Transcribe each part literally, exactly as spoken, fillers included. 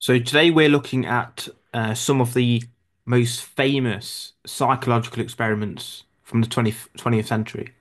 So today we're looking at uh, some of the most famous psychological experiments from the twentieth, twentieth century.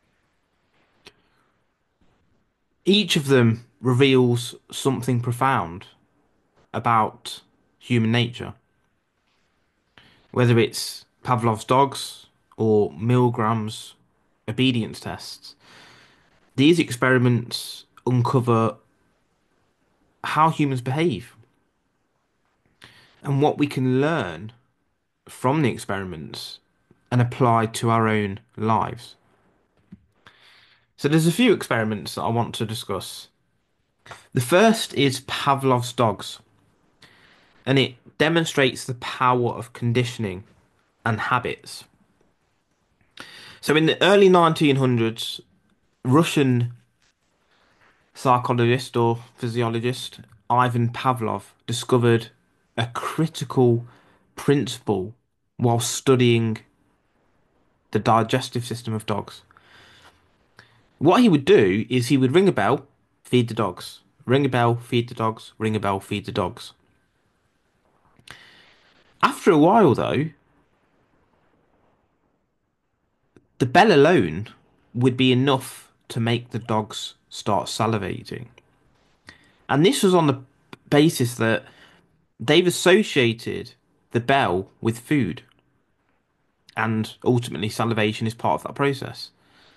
Each of them reveals something profound about human nature, whether it's Pavlov's dogs or Milgram's obedience tests. These experiments uncover how humans behave and what we can learn from the experiments and apply to our own lives. So there's a few experiments that I want to discuss. The first is Pavlov's dogs, and it demonstrates the power of conditioning and habits. So in the early nineteen hundreds, Russian psychologist or physiologist Ivan Pavlov discovered a critical principle while studying the digestive system of dogs. What he would do is he would ring a bell, feed the dogs, ring a bell, feed the dogs, ring a bell, feed the dogs. After a while, though, the bell alone would be enough to make the dogs start salivating. And this was on the basis that they've associated the bell with food, and ultimately salivation is part of that process.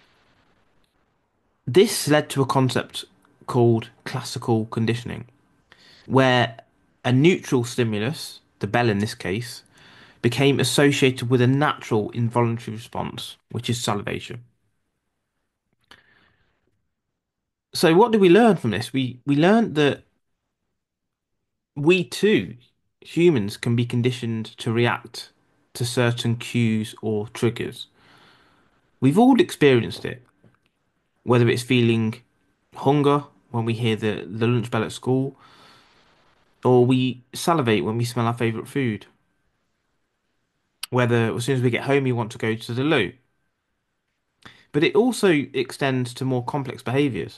This led to a concept called classical conditioning, where a neutral stimulus, the bell in this case, became associated with a natural involuntary response, which is salivation. So what did we learn from this? We we learned that we too, humans, can be conditioned to react to certain cues or triggers. We've all experienced it, whether it's feeling hunger when we hear the, the lunch bell at school, or we salivate when we smell our favourite food. Whether as soon as we get home, we want to go to the loo. But it also extends to more complex behaviours.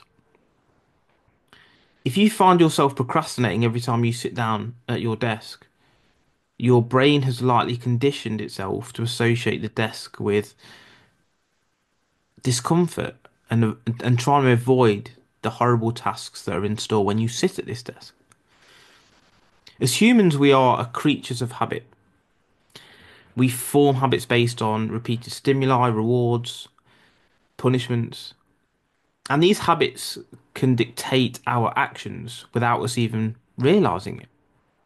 If you find yourself procrastinating every time you sit down at your desk, your brain has likely conditioned itself to associate the desk with discomfort and and trying to avoid the horrible tasks that are in store when you sit at this desk. As humans, we are creatures of habit. We form habits based on repeated stimuli, rewards, punishments, and these habits can dictate our actions without us even realizing it.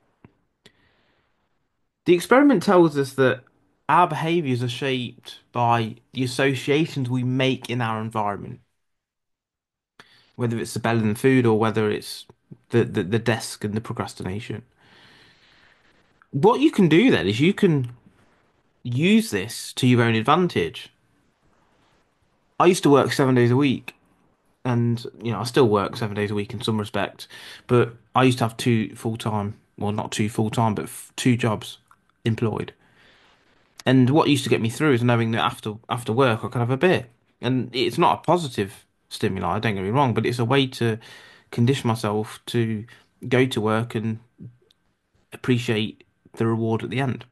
The experiment tells us that our behaviors are shaped by the associations we make in our environment, whether it's the bell and the food or whether it's the, the, the desk and the procrastination. What you can do then is you can use this to your own advantage. I used to work seven days a week, and you know I still work seven days a week in some respect, but I used to have two full time, well not two full time, but f- two jobs employed. And what used to get me through is knowing that after after work I could have a beer. And it's not a positive stimuli, don't get me wrong, but it's a way to condition myself to go to work and appreciate the reward at the end.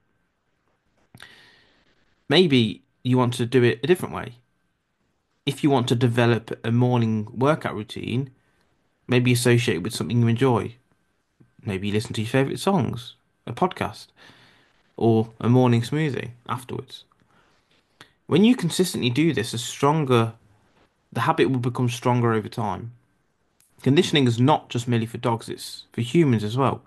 Maybe you want to do it a different way. If you want to develop a morning workout routine, maybe associate it with something you enjoy. Maybe you listen to your favorite songs, a podcast, or a morning smoothie afterwards. When you consistently do this, a stronger the habit will become stronger over time. Conditioning is not just merely for dogs, it's for humans as well.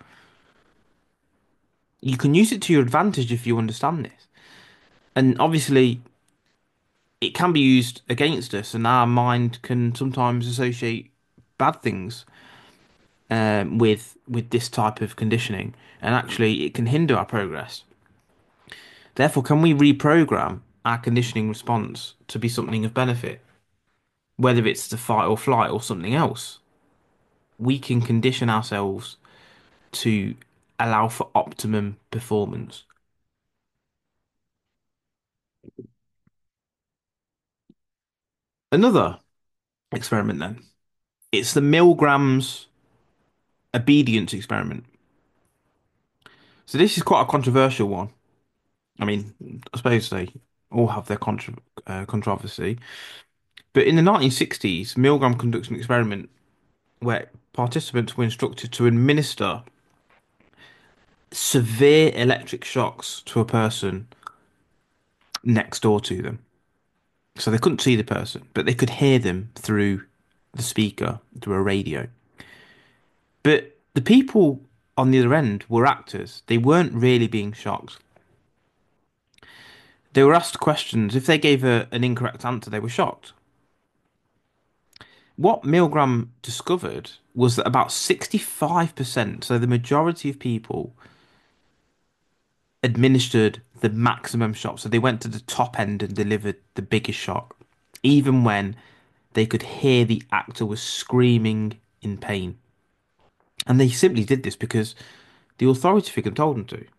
You can use it to your advantage if you understand this. And obviously, it can be used against us, and our mind can sometimes associate bad things um, with with this type of conditioning, and actually, it can hinder our progress. Therefore, can we reprogram our conditioning response to be something of benefit, whether it's to fight or flight or something else? We can condition ourselves to allow for optimum performance. Another experiment then. It's the Milgram's obedience experiment. So this is quite a controversial one. I mean, I suppose they all have their contra uh, controversy. But in the nineteen sixties, Milgram conducted an experiment where participants were instructed to administer severe electric shocks to a person next door to them. So they couldn't see the person, but they could hear them through the speaker, through a radio. But the people on the other end were actors. They weren't really being shocked. They were asked questions. If they gave a, an incorrect answer, they were shocked. What Milgram discovered was that about sixty-five percent, so the majority of people, administered the maximum shock. So they went to the top end and delivered the biggest shock, even when they could hear the actor was screaming in pain. And they simply did this because the authority figure told them to.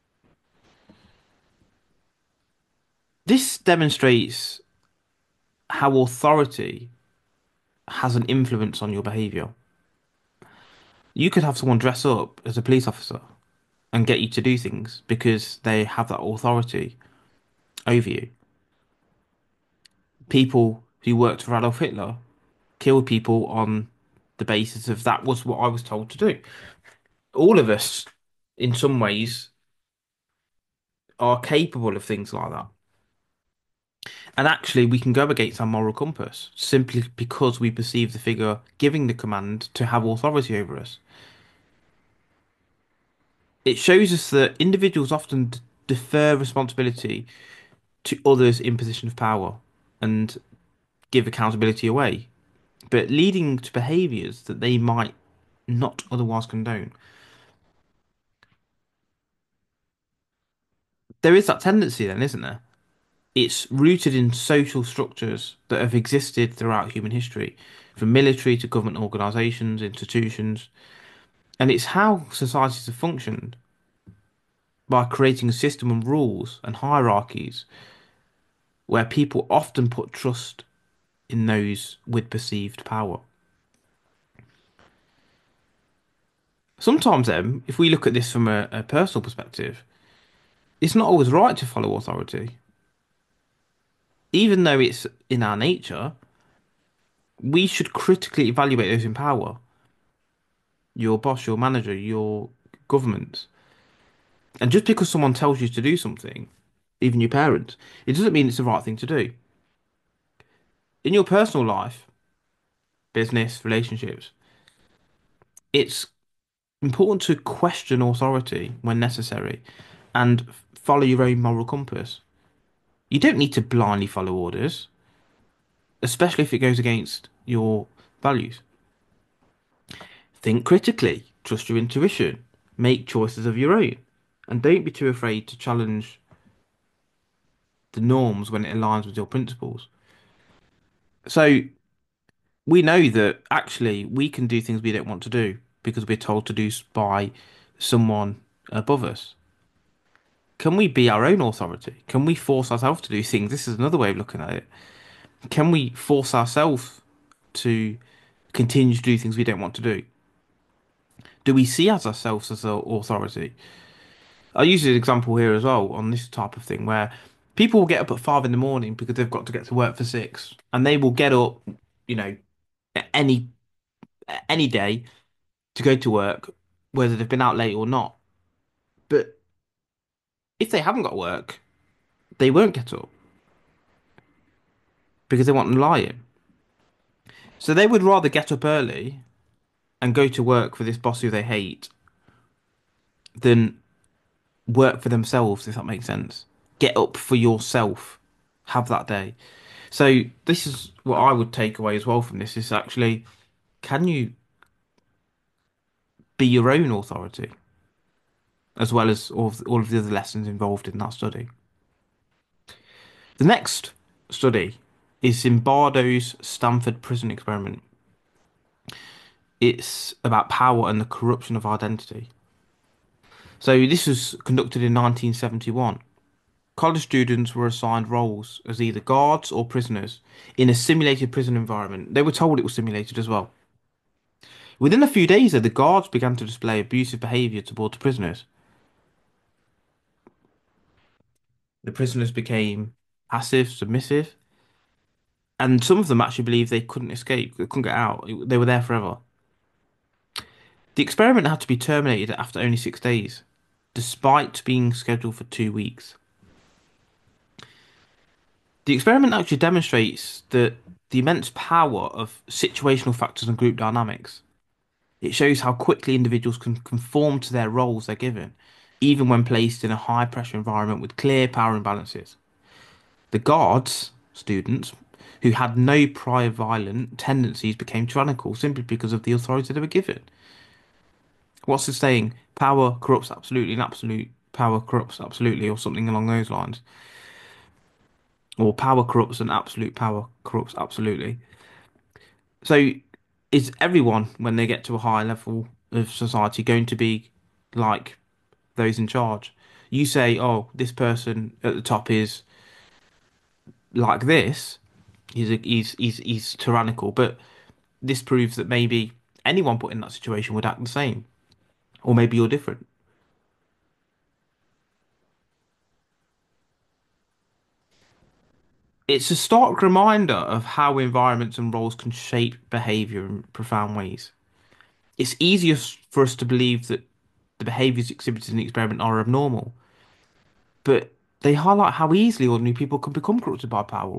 This demonstrates how authority has an influence on your behavior. You could have someone dress up as a police officer and get you to do things because they have that authority over you. People who worked for Adolf Hitler killed people on the basis of that was what I was told to do. All of us, in some ways, are capable of things like that. And actually, we can go against our moral compass simply because we perceive the figure giving the command to have authority over us. It shows us that individuals often d- defer responsibility to others in position of power and give accountability away, but leading to behaviours that they might not otherwise condone. There is that tendency, then, isn't there? It's rooted in social structures that have existed throughout human history, from military to government organisations, institutions, and it's how societies have functioned by creating a system of rules and hierarchies where people often put trust in those with perceived power. Sometimes, then, if we look at this from a, a personal perspective, it's not always right to follow authority. Even though it's in our nature, we should critically evaluate those in power, your boss, your manager, your government. And just because someone tells you to do something, even your parents, it doesn't mean it's the right thing to do. In your personal life, business, relationships, it's important to question authority when necessary and follow your own moral compass. You don't need to blindly follow orders, especially if it goes against your values. Think critically, trust your intuition, make choices of your own, and don't be too afraid to challenge the norms when it aligns with your principles. So we know that actually we can do things we don't want to do because we're told to do by someone above us. Can we be our own authority? Can we force ourselves to do things? This is another way of looking at it. Can we force ourselves to continue to do things we don't want to do? Do we see as ourselves as an authority? I use an example here as well on this type of thing where people will get up at five in the morning because they've got to get to work for six, and they will get up, you know, any any day to go to work, whether they've been out late or not. But if they haven't got work, they won't get up because they want to lie in. So they would rather get up early and go to work for this boss who they hate than work for themselves, if that makes sense. Get up for yourself. Have that day. So this is what I would take away as well from this is actually, can you be your own authority as well as all of, all of the other lessons involved in that study? The next study is Zimbardo's Stanford Prison Experiment. It's about power and the corruption of identity. So this was conducted in nineteen seventy-one. College students were assigned roles as either guards or prisoners in a simulated prison environment. They were told it was simulated as well. Within a few days, though, the guards began to display abusive behaviour towards the prisoners. The prisoners became passive, submissive, and some of them actually believed they couldn't escape, they couldn't get out. They were there forever. The experiment had to be terminated after only six days, despite being scheduled for two weeks. The experiment actually demonstrates that the immense power of situational factors and group dynamics. It shows how quickly individuals can conform to their roles they're given, even when placed in a high pressure environment with clear power imbalances. The guards, students, who had no prior violent tendencies became tyrannical simply because of the authority they were given. What's the saying? Power corrupts absolutely, and absolute power corrupts absolutely, or something along those lines. Or power corrupts and absolute power corrupts absolutely. So, is everyone, when they get to a high level of society, going to be like those in charge? You say, oh, this person at the top is like this. He's a, he's he's he's tyrannical, but this proves that maybe anyone put in that situation would act the same, or maybe you're different. It's a stark reminder of how environments and roles can shape behavior in profound ways. It's easier for us to believe that the behaviors exhibited in the experiment are abnormal, but they highlight how easily ordinary people can become corrupted by power.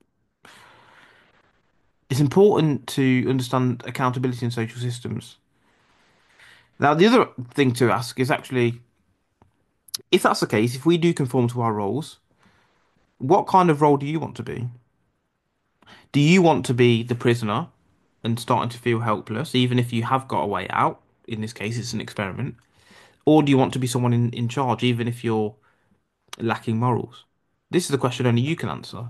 It's important to understand accountability in social systems. Now, the other thing to ask is actually, if that's the case, if we do conform to our roles, what kind of role do you want to be? Do you want to be the prisoner and starting to feel helpless, even if you have got a way out? In this case, it's an experiment. Or do you want to be someone in, in charge, even if you're lacking morals? This is the question only you can answer.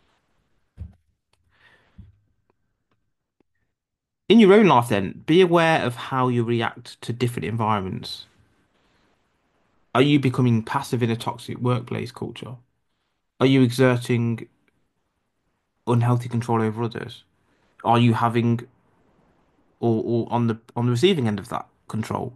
In your own life, then, be aware of how you react to different environments. Are you becoming passive in a toxic workplace culture? Are you exerting unhealthy control over others? Are you having or, or on the on the receiving end of that control?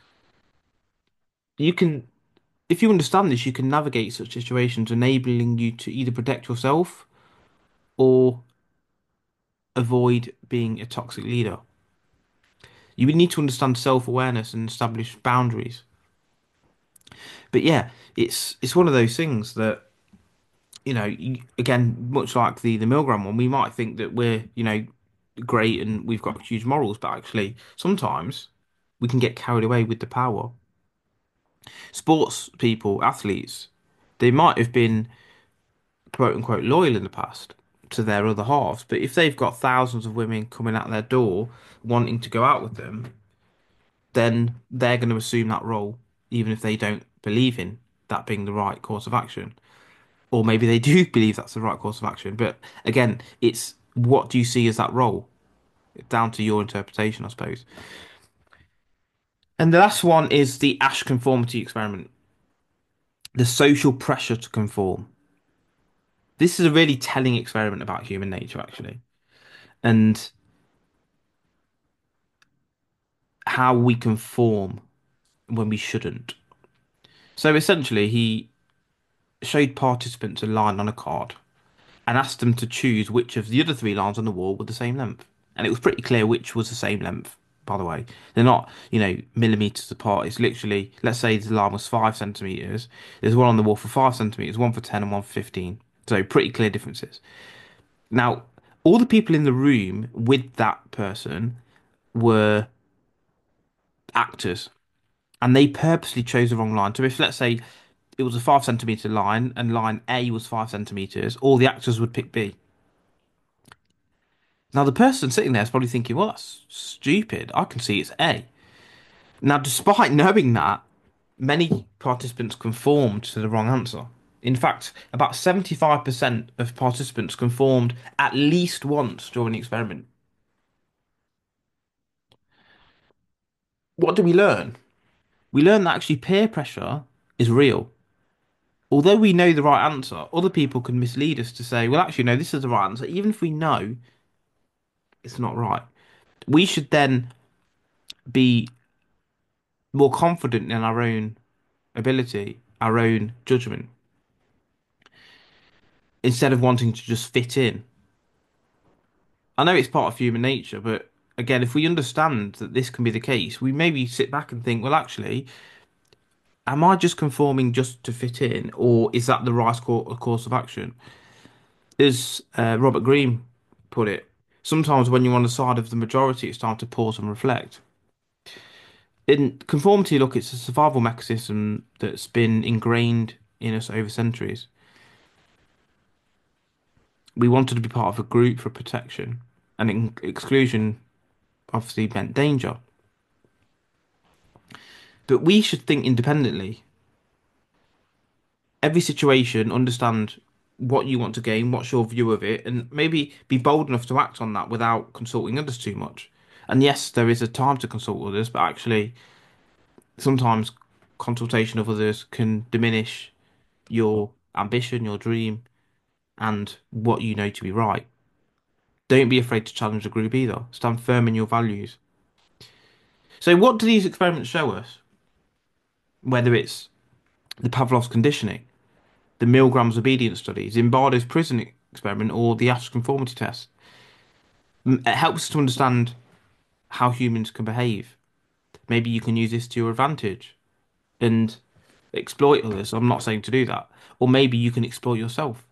You can, if you understand this, you can navigate such situations, enabling you to either protect yourself or avoid being a toxic leader. You would need to understand self-awareness and establish boundaries. But yeah, it's it's one of those things that, you know, you, again, much like the the Milgram one, we might think that we're, you know, great and we've got huge morals, but actually sometimes we can get carried away with the power. Sports people, athletes, they might have been quote unquote loyal in the past to their other halves, but if they've got thousands of women coming out their door wanting to go out with them, then they're going to assume that role, even if they don't believe in that being the right course of action. Or maybe they do believe that's the right course of action. But again, it's what do you see as that role? Down to your interpretation, I suppose. And the last one is the Ash conformity experiment, the social pressure to conform. This is a really telling experiment about human nature, actually, and how we conform when we shouldn't. So essentially, he showed participants a line on a card and asked them to choose which of the other three lines on the wall were the same length. And it was pretty clear which was the same length, by the way. They're not, you know, millimeters apart. It's literally, let's say the line was five centimeters. There's one on the wall for five centimeters, one for ten, and one for fifteen. So pretty clear differences. Now, all the people in the room with that person were actors, and they purposely chose the wrong line. So if, let's say, it was a five centimeter line and line A was five centimeters, all the actors would pick B. Now, the person sitting there is probably thinking, well, that's stupid. I can see it's A. Now, despite knowing that, many participants conformed to the wrong answer. In fact, about seventy-five percent of participants conformed at least once during the experiment. What do we learn? We learn that actually peer pressure is real. Although we know the right answer, other people can mislead us to say, well, actually, no, this is the right answer, even if we know it's not right. We should then be more confident in our own ability, our own judgment. instead of wanting to just fit in. I know it's part of human nature, but again, if we understand that this can be the case, we maybe sit back and think, well, actually, am I just conforming just to fit in, or is that the right cour- course of action? As uh, Robert Greene put it, sometimes when you're on the side of the majority, it's time to pause and reflect. In conformity, look, it's a survival mechanism that's been ingrained in us over centuries. We wanted to be part of a group for protection, and in exclusion obviously meant danger. But we should think independently. Every situation, understand what you want to gain, what's your view of it, and maybe be bold enough to act on that without consulting others too much. And yes, there is a time to consult others, but actually, sometimes consultation of others can diminish your ambition, your dream, and what you know to be right. Don't be afraid to challenge the group either. Stand firm in your values. So, what do these experiments show us? Whether it's the Pavlov's conditioning, the Milgram's obedience studies, Zimbardo's prison experiment, or the Ash conformity test. It helps us to understand how humans can behave. Maybe you can use this to your advantage and exploit others. I'm not saying to do that. Or maybe you can exploit yourself.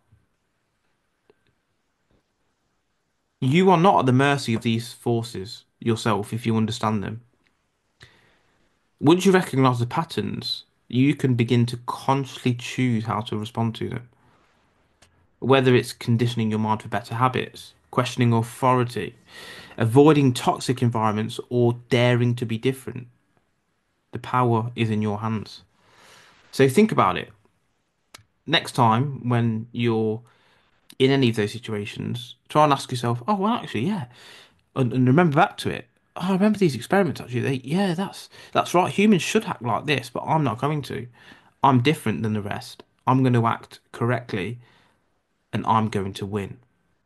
You are not at the mercy of these forces yourself if you understand them. Once you recognize the patterns, you can begin to consciously choose how to respond to them. Whether it's conditioning your mind for better habits, questioning authority, avoiding toxic environments, or daring to be different, the power is in your hands. So think about it. Next time when you're in any of those situations, try and ask yourself, oh, well, actually, yeah. And, and remember back to it. Oh, I remember these experiments actually. They, yeah, that's that's right. Humans should act like this, but I'm not going to. I'm different than the rest. I'm going to act correctly and I'm going to win.